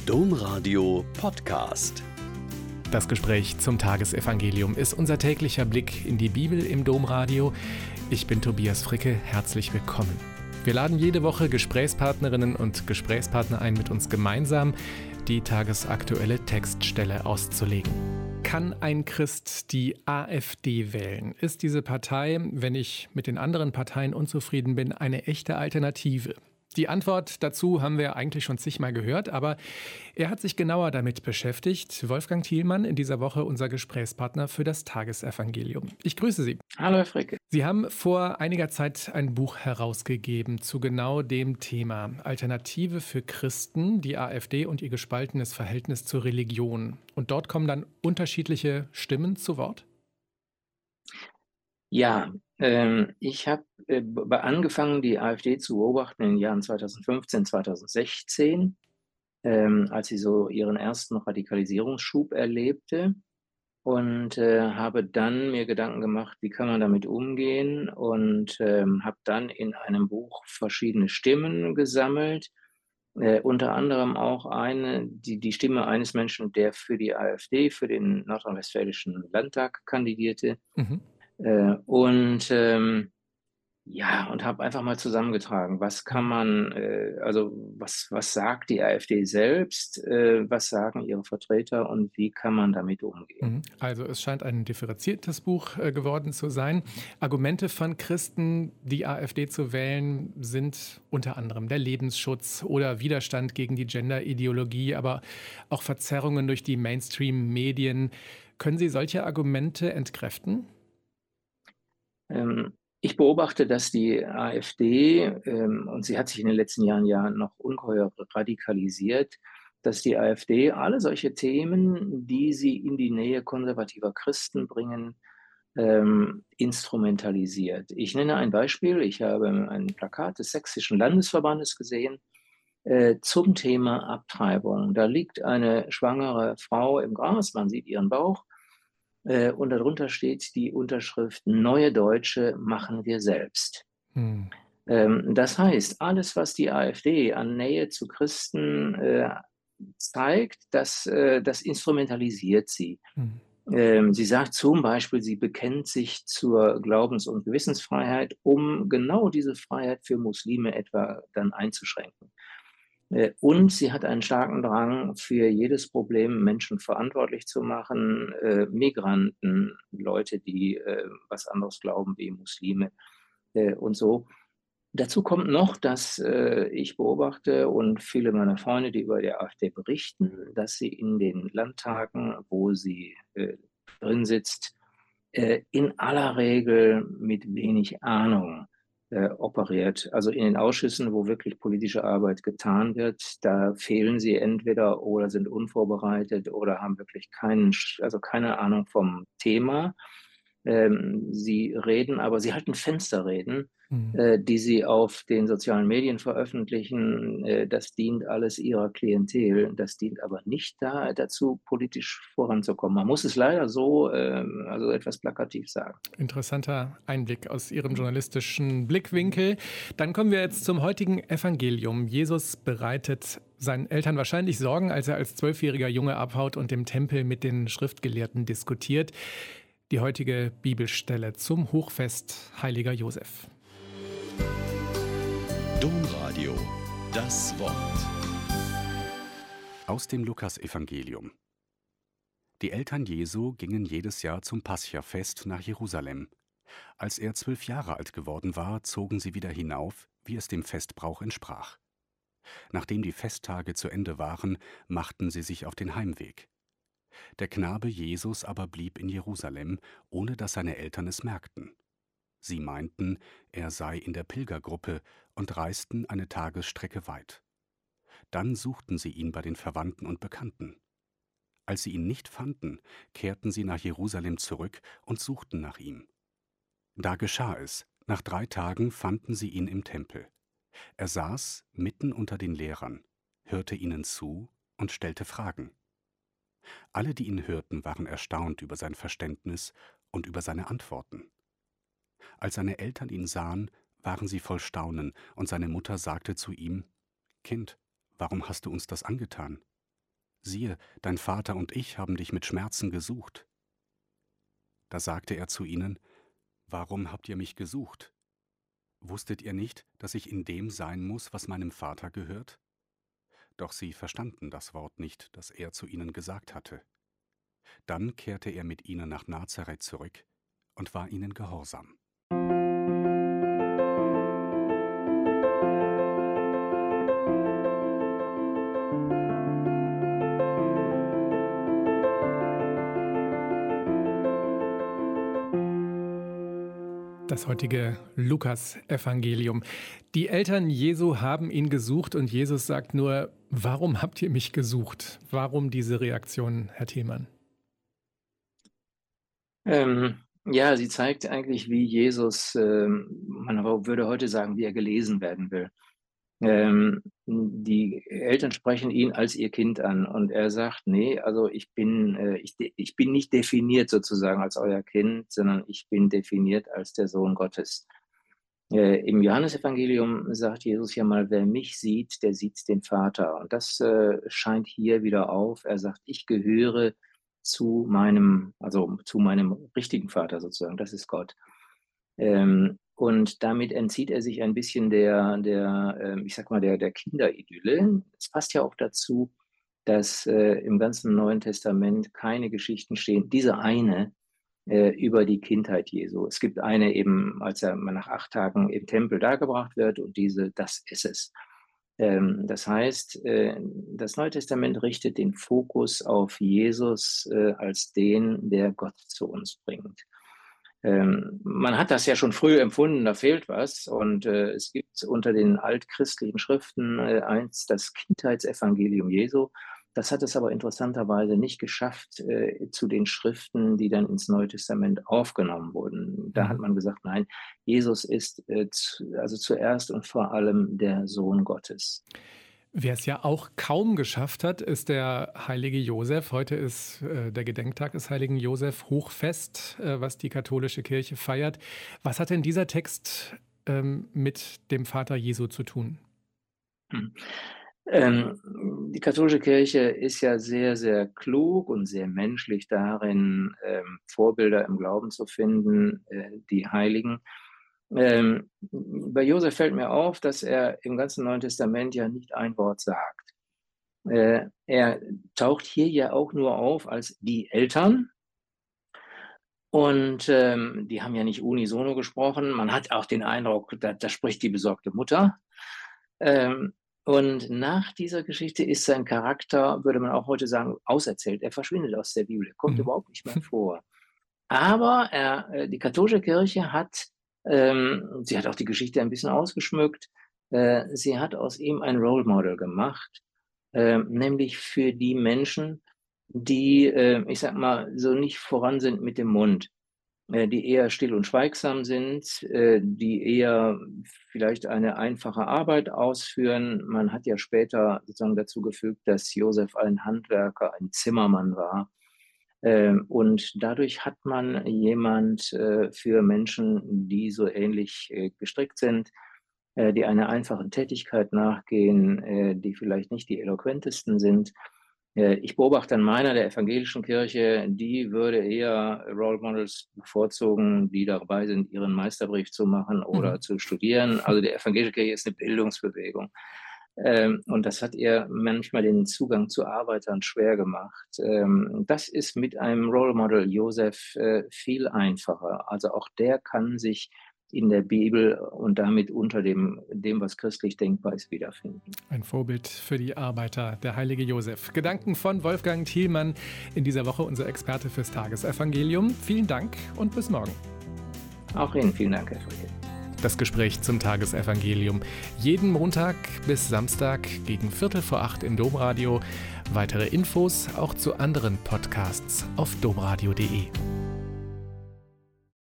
Domradio Podcast. Das Gespräch zum Tagesevangelium ist unser täglicher Blick in die Bibel im Domradio. Ich bin Tobias Fricke, herzlich willkommen. Wir laden jede Woche Gesprächspartnerinnen und Gesprächspartner ein, mit uns gemeinsam die tagesaktuelle Textstelle auszulegen. Kann ein Christ die AfD wählen? Ist diese Partei, wenn ich mit den anderen Parteien unzufrieden bin, eine echte Alternative? Die Antwort dazu haben wir eigentlich schon zigmal gehört, aber er hat sich genauer damit beschäftigt. Wolfgang Thielmann, in dieser Woche unser Gesprächspartner für das Tagesevangelium. Ich grüße Sie. Hallo, Herr Fricke. Sie haben vor einiger Zeit ein Buch herausgegeben zu genau dem Thema. Alternative für Christen, die AfD und ihr gespaltenes Verhältnis zur Religion. Und dort kommen dann unterschiedliche Stimmen zu Wort? Ja, ich habe angefangen, die AfD zu beobachten in den Jahren 2015, 2016, als sie so ihren ersten Radikalisierungsschub erlebte und habe dann mir Gedanken gemacht, wie kann man damit umgehen, und habe dann in einem Buch verschiedene Stimmen gesammelt, unter anderem auch die Stimme eines Menschen, der für die AfD, für den nordrhein-westfälischen Landtag kandidierte. Mhm. Und habe einfach mal zusammengetragen, was kann man, was sagt die AfD selbst, was sagen ihre Vertreter und wie kann man damit umgehen? Also es scheint ein differenziertes Buch geworden zu sein. Argumente von Christen, die AfD zu wählen, sind unter anderem der Lebensschutz oder Widerstand gegen die Gender-Ideologie, aber auch Verzerrungen durch die Mainstream-Medien. Können Sie solche Argumente entkräften? Ich beobachte, dass die AfD, und sie hat sich in den letzten Jahren ja noch ungeheuer radikalisiert, dass die AfD alle solche Themen, die sie in die Nähe konservativer Christen bringen, instrumentalisiert. Ich nenne ein Beispiel. Ich habe ein Plakat des Sächsischen Landesverbandes gesehen zum Thema Abtreibung. Da liegt eine schwangere Frau im Gras, man sieht ihren Bauch. Und darunter steht die Unterschrift: Neue Deutsche machen wir selbst. Das heißt, alles, was die AfD an Nähe zu Christen zeigt, das instrumentalisiert sie. Sie sagt zum Beispiel, sie bekennt sich zur Glaubens- und Gewissensfreiheit, um genau diese Freiheit für Muslime etwa dann einzuschränken. Und sie hat einen starken Drang, für jedes Problem Menschen verantwortlich zu machen, Migranten, Leute, die was anderes glauben wie Muslime und so. Dazu kommt noch, dass ich beobachte und viele meiner Freunde, die über die AfD berichten, dass sie in den Landtagen, wo sie drin sitzt, in aller Regel mit wenig Ahnung operiert. Also in den Ausschüssen, wo wirklich politische Arbeit getan wird, da fehlen sie entweder oder sind unvorbereitet oder haben wirklich keine Ahnung vom Thema. Sie reden, aber sie halten Fensterreden, die sie auf den sozialen Medien veröffentlichen. Das dient alles ihrer Klientel. Das dient aber nicht dazu, politisch voranzukommen. Man muss es leider so, also etwas plakativ sagen. Interessanter Einblick aus Ihrem journalistischen Blickwinkel. Dann kommen wir jetzt zum heutigen Evangelium. Jesus bereitet seinen Eltern wahrscheinlich Sorgen, als er als 12-jähriger Junge abhaut und im Tempel mit den Schriftgelehrten diskutiert. Die heutige Bibelstelle zum Hochfest Heiliger Josef. Domradio, das Wort. Aus dem Lukasevangelium. Die Eltern Jesu gingen jedes Jahr zum Paschafest nach Jerusalem. Als er 12 Jahre alt geworden war, zogen sie wieder hinauf, wie es dem Festbrauch entsprach. Nachdem die Festtage zu Ende waren, machten sie sich auf den Heimweg. Der Knabe Jesus aber blieb in Jerusalem, ohne dass seine Eltern es merkten. Sie meinten, er sei in der Pilgergruppe und reisten eine Tagesstrecke weit. Dann suchten sie ihn bei den Verwandten und Bekannten. Als sie ihn nicht fanden, kehrten sie nach Jerusalem zurück und suchten nach ihm. Da geschah es, nach 3 Tagen fanden sie ihn im Tempel. Er saß mitten unter den Lehrern, hörte ihnen zu und stellte Fragen. Alle, die ihn hörten, waren erstaunt über sein Verständnis und über seine Antworten. Als seine Eltern ihn sahen, waren sie voll Staunen, und seine Mutter sagte zu ihm: »Kind, warum hast du uns das angetan? siehe, dein Vater und ich haben dich mit Schmerzen gesucht. Da sagte er zu ihnen, warum habt ihr mich gesucht? Wusstet ihr nicht, dass ich in dem sein muss, was meinem Vater gehört? Doch sie verstanden das Wort nicht, das er zu ihnen gesagt hatte. Dann kehrte er mit ihnen nach Nazareth zurück und war ihnen gehorsam. Das heutige Lukas-Evangelium. Die Eltern Jesu haben ihn gesucht und Jesus sagt nur, warum habt ihr mich gesucht? Warum diese Reaktion, Herr Thielmann? Ja, sie zeigt eigentlich, wie Jesus, man würde heute sagen, wie er gelesen werden will. Die Eltern sprechen ihn als ihr Kind an und er sagt, nee, also ich bin nicht definiert sozusagen als euer Kind, sondern ich bin definiert als der Sohn Gottes. Im Johannesevangelium sagt Jesus ja mal, wer mich sieht, der sieht den Vater. Und das scheint hier wieder auf. Er sagt, ich gehöre zu meinem richtigen Vater sozusagen, das ist Gott. Und damit entzieht er sich ein bisschen der Kinderidylle. Es passt ja auch dazu, dass im ganzen Neuen Testament keine Geschichten stehen, diese eine über die Kindheit Jesu. Es gibt eine eben, als er nach 8 Tagen im Tempel dargebracht wird und das ist es. Das heißt, das Neue Testament richtet den Fokus auf Jesus als den, der Gott zu uns bringt. Man hat das ja schon früh empfunden, da fehlt was. Und es gibt unter den altchristlichen Schriften eins, das Kindheitsevangelium Jesu. Das hat es aber interessanterweise nicht geschafft zu den Schriften, die dann ins Neue Testament aufgenommen wurden. Da hat man gesagt, nein, Jesus ist zuerst und vor allem der Sohn Gottes. Wer es ja auch kaum geschafft hat, ist der heilige Josef. Heute ist der Gedenktag des heiligen Josef, Hochfest, was die katholische Kirche feiert. Was hat denn dieser Text mit dem Vater Jesu zu tun? Die katholische Kirche ist ja sehr, sehr klug und sehr menschlich darin, Vorbilder im Glauben zu finden, die Heiligen. Bei Josef fällt mir auf, dass er im ganzen Neuen Testament ja nicht ein Wort sagt. Er taucht hier ja auch nur auf als die Eltern und die haben ja nicht unisono gesprochen. Man hat auch den Eindruck, da spricht die besorgte Mutter. Und nach dieser Geschichte ist sein Charakter, würde man auch heute sagen, auserzählt. Er verschwindet aus der Bibel, er kommt überhaupt nicht mehr vor. Aber die katholische Kirche sie hat auch die Geschichte ein bisschen ausgeschmückt. Sie hat aus ihm ein Role Model gemacht, nämlich für die Menschen, die, so nicht voran sind mit dem Mund, die eher still und schweigsam sind, die eher vielleicht eine einfache Arbeit ausführen. Man hat ja später sozusagen dazu gefügt, dass Josef ein Handwerker, ein Zimmermann war. Und dadurch hat man jemand für Menschen, die so ähnlich gestrickt sind, die einer einfachen Tätigkeit nachgehen, die vielleicht nicht die eloquentesten sind. Ich beobachte an meiner, der evangelischen Kirche, die würde eher Role Models bevorzugen, die dabei sind, ihren Meisterbrief zu machen oder zu studieren. Also die evangelische Kirche ist eine Bildungsbewegung. Und das hat ihr manchmal den Zugang zu Arbeitern schwer gemacht. Das ist mit einem Role Model Josef viel einfacher. Also auch der kann sich in der Bibel und damit unter dem, was christlich denkbar ist, wiederfinden. Ein Vorbild für die Arbeiter, der heilige Josef. Gedanken von Wolfgang Thielmann, in dieser Woche unser Experte fürs Tagesevangelium. Vielen Dank und bis morgen. Auch Ihnen vielen Dank, Herr Friedrich. Das Gespräch zum Tagesevangelium. Jeden Montag bis Samstag gegen 7:45 im Domradio. Weitere Infos auch zu anderen Podcasts auf domradio.de.